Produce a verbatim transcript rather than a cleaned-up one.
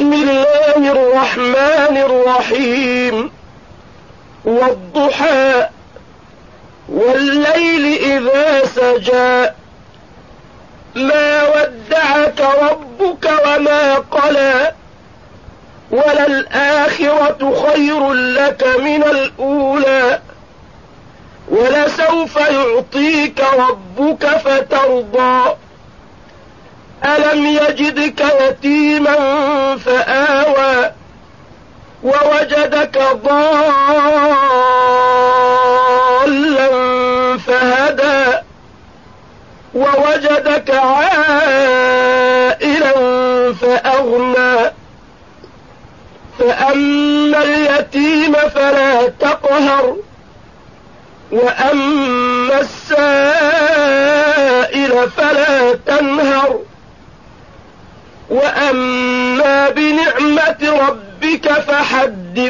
بسم الله الرحمن الرحيم والضحى والليل إذا سجى ما ودعك ربك وما قلى وللآخرة خير لك من الأولى ولسوف يعطيك ربك فترضى ألم يجدك يتيما فآوى ووجدك ضالا فهدى ووجدك عائلا فأغنى فأما اليتيم فلا تقهر وأما السائل فلا تنهر وأما بنعمة ربك فحدث